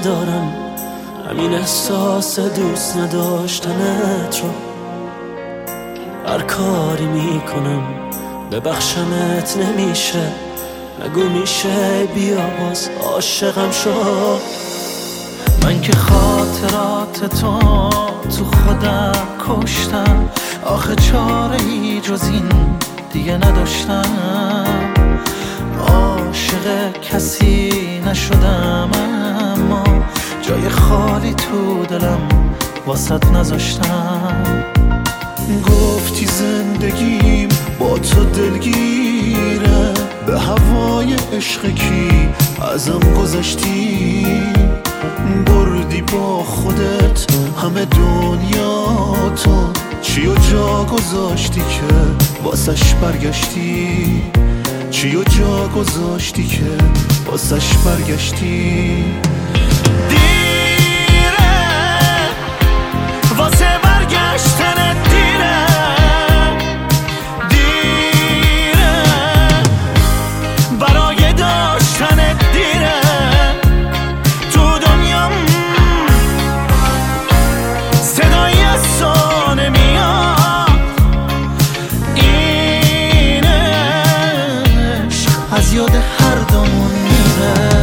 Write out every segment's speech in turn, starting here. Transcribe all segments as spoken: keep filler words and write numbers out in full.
ندارم، همین احساس دوست نداشتنت رو هر کاری میکنم ببخشمت نمیشه. نگو میشه بیا باز عاشقم شو. من که خاطرات تو تو خودم کشتم، آخه چاره ای جز این دیگه نداشتم. عاشق کسی نشدم اما جای خالی تو دلم واسط نذاشتم. گفتی زندگیم با تو دلگیره، به هوای عشق کی ازم گذشتی. بردی با خودت همه دنیا تو، چی و جا گذاشتی که واسش برگشتی. چی و جا گذاشتی که واسش برگشتی. دیره واسه برگشتن دیره، دیره برای داشتن دیره. تو دنیام صدای از تو نمیاد، این عشق از یاد هر دومون میره.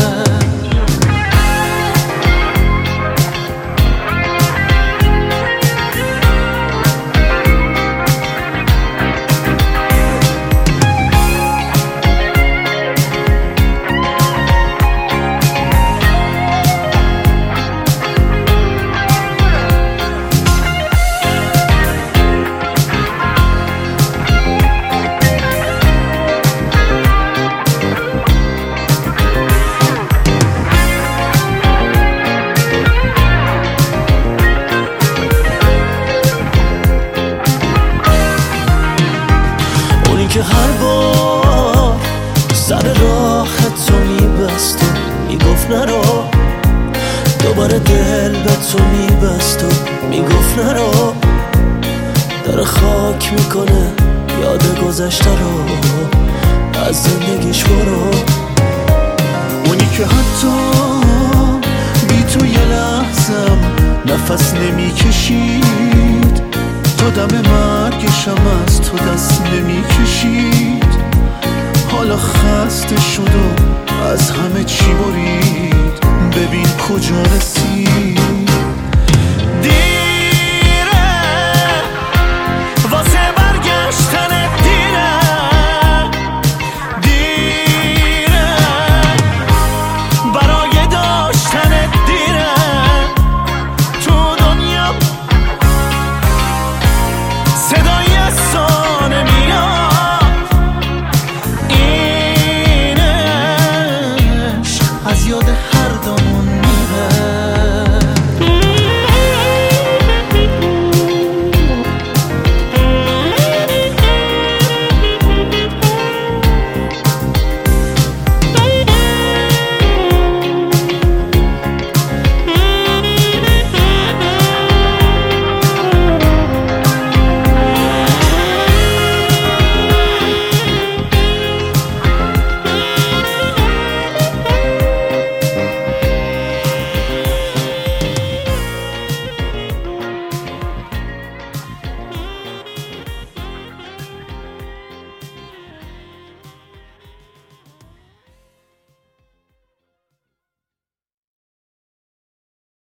که هر بار سر راه تو میبست و میگفت نرو، دوباره دل به تو میبست و میگفت نرو. در خاک میکنه یاد گذشته رو، از زندگیش برو. اونی که حتی بی تو یه لحظم نفس نمیکشید، تا دم مرگشم از تو دست نمیکشید. حالا خسته شد و از همه چی برید، ببین کجا رسید.